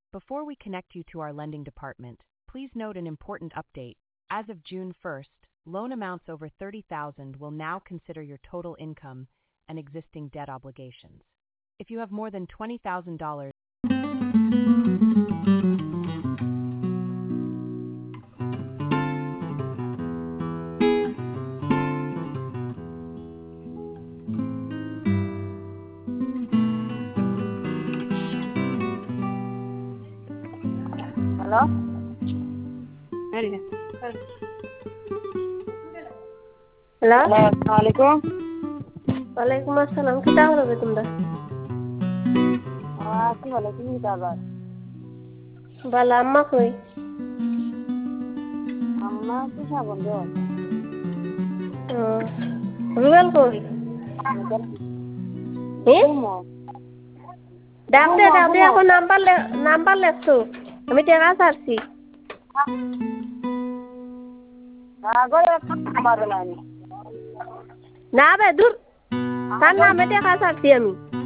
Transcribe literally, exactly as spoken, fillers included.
Before we connect you to our lending department, please note an important update. As of June first, loan amounts over thirty thousand dollars will now consider your total income and existing debt obligations. If you have more than twenty thousand dollars, Halo? Halo. Halo, Assalamualaikum. Waalaikumsalam. Kita apa betul? Ah, aku lagi ni kabar. Bala amma koi. Amma tu siapa benda? Oh. Rugal koi. Eh? Dapte dapte ako number le number lekto. Kami tega sarsi. Aku yang kabar lagi. Na be dur. Tan na mete ka sarsi ami.